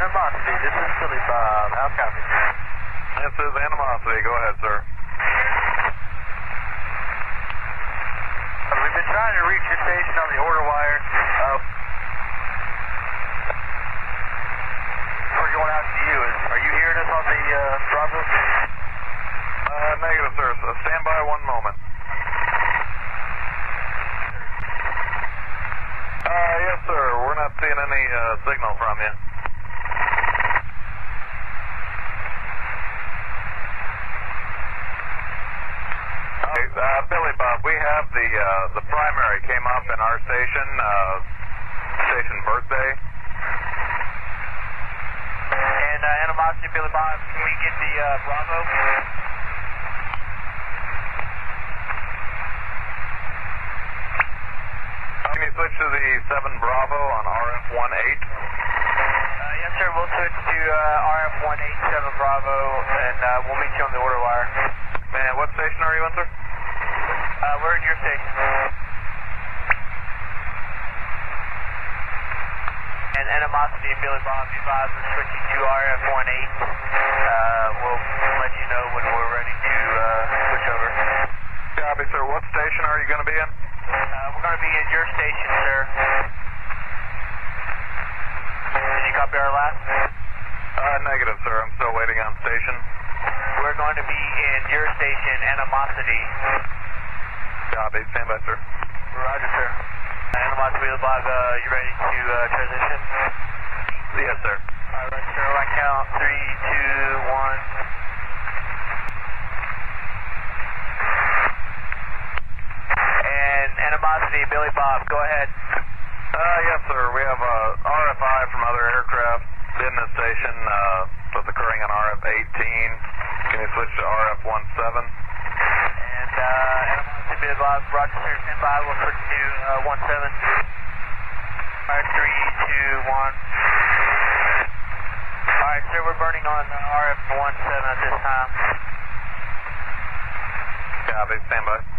Animosity, this is Billy Bob. How copy? This is Animosity. Go ahead, sir. We've been trying to reach your station on the order wire. We're going out to you. Are you hearing us on the Bravo? Negative, sir. So stand by one moment. Yes, sir. We're not seeing any signal from you. Billy Bob, we have the primary came up in our station, station birthday. And Animosity, Billy Bob, can we get the Bravo? Can you switch to the 7 Bravo on RF-18? Yes, sir. We'll switch to RF-18 7 Bravo, and we'll meet you on the order wire. And what station are you in, sir? We're in your station. And Animosity and Billy Bob, you guys are switching to RF-18. We'll let you know when we're ready to switch over. Copy, sir. What station are you going to be in? We're going to be in your station, sir. Did you copy our last? Negative, sir. I'm still waiting on station. We're going to be in your station, Animosity. Copy. Stand by, sir. Roger, sir. Animosity, Billy Bob, you ready to transition? Yes, sir. All right, sir. I count 3, 2, 1. And Animosity, Billy Bob, go ahead. Yes, sir. We have RFI from other aircraft in this station that's occurring on RF-18. Can you switch to RF-17? And Animosity, Billy Bob, Roger, sir. Stand by. We'll switch to 17. All right, 3, 2, 1. All right, sir. We're burning on RF-17 at this time. Copy. Stand by.